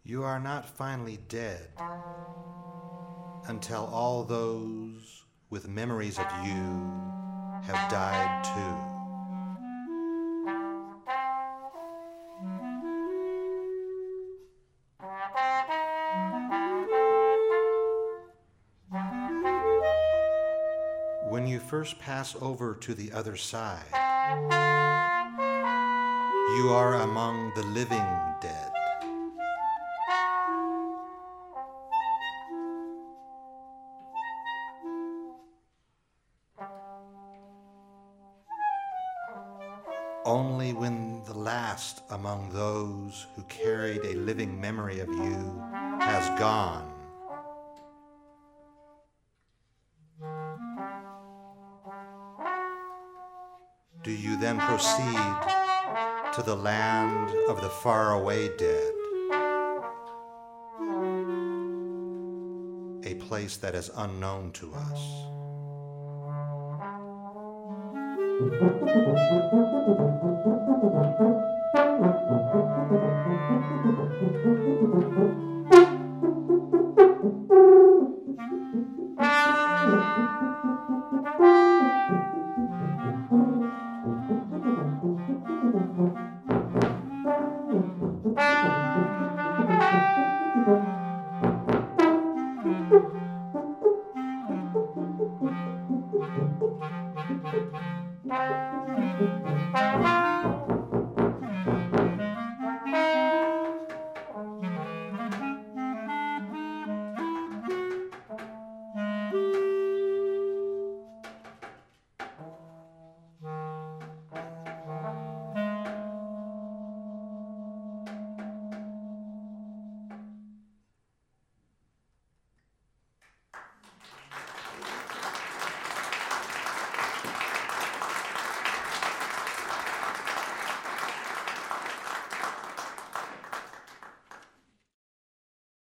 You are not finally dead until all those with memories of you have died too. When you first pass over to the other side, you are among the living dead. Only when the last among those who carried a living memory of you has gone, do you then proceed to the land of the faraway dead, a place that is unknown to us.